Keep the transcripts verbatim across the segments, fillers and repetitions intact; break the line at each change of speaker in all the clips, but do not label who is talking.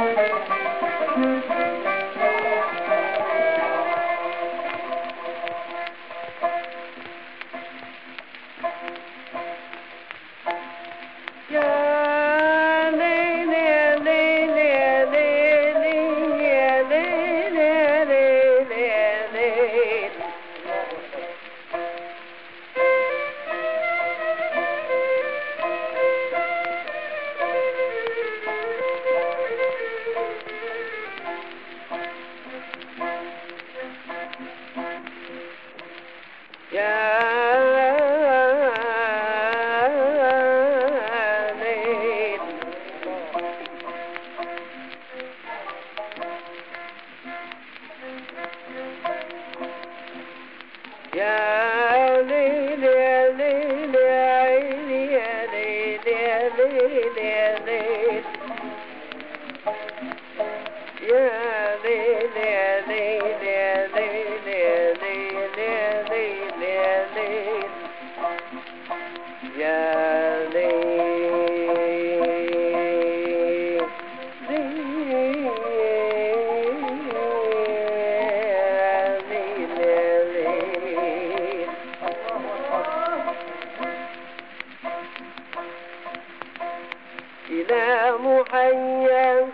إلى محيا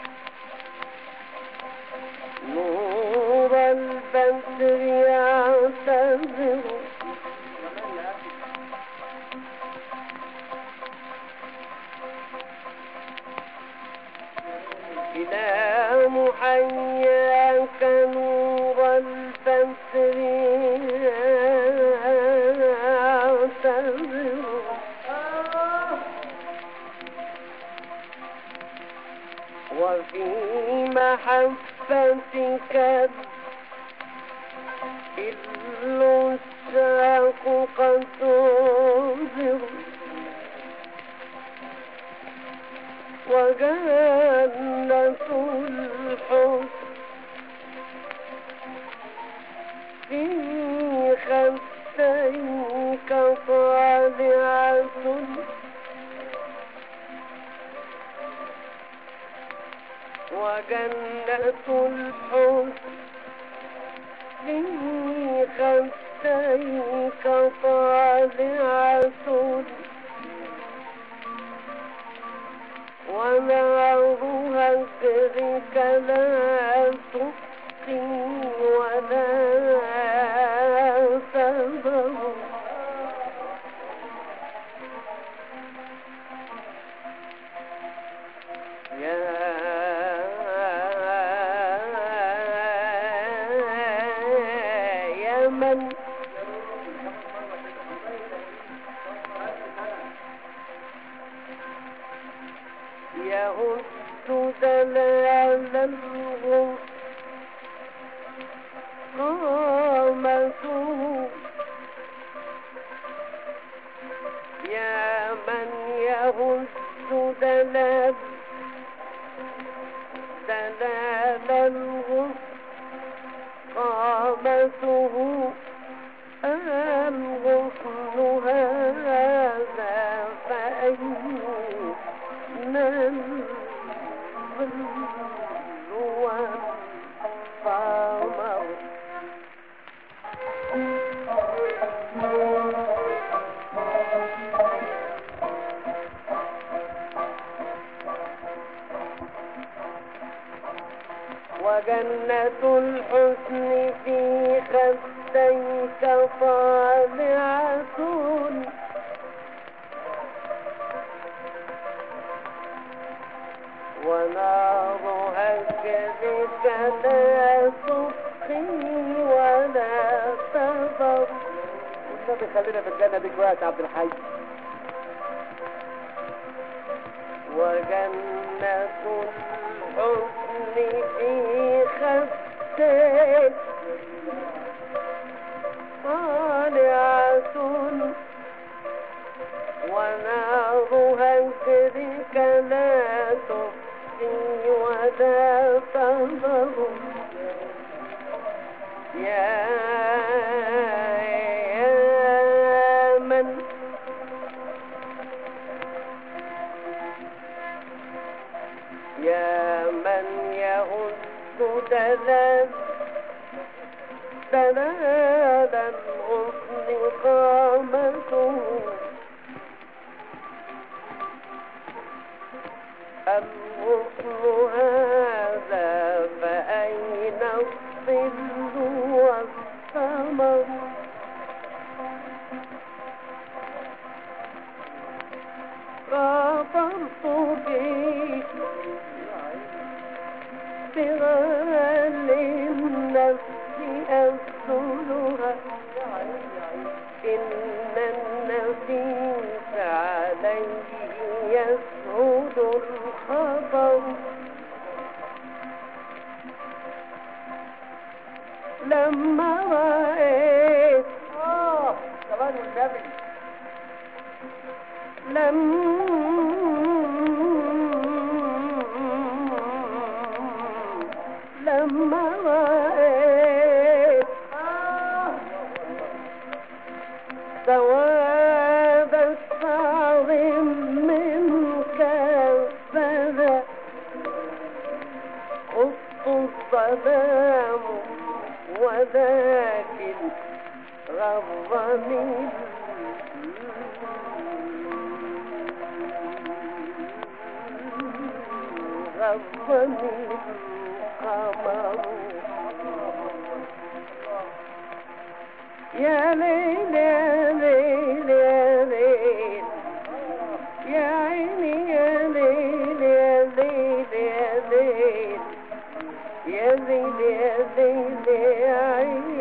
نور البدر يعتذر إلى محياك نور البدر يعتذر وفي محبتك الساق قد تنذر وجنة الحب في خديك طالعة وجنة الحب في خديك طالعة ونارها هجرك لا تبقي ولا تذر من يهد دلاله قامته يا من يهد دلال دلاله قامته الغصن هذا فأين الظل والقمر وجنة الحسن في خديك طالعة ونار هجرك لا تبقي ولا تذر.
والنبي خلينا في الجنة دي كويس يا عبد الحي.
وجنة الحسن في خديك طالعة ونار هجرك لا تبقي ولا تذر يا من يا من من يهز دلال دلال الغصن قامته الغصن هذا فأين الظل والثمر خاطرت به بغال النفس أبذلها إن النفيس عليه يسهد الخطر لما رأيت
اه كمان والنبي
لما رأيت سواد الشعر منك بدا خط الظلام ولكن غرني غرني القمر يا ليل يا ليل يا ليل يا عيني يا ليل يا ليل يا ليل يا ليل يا ليل يا عيني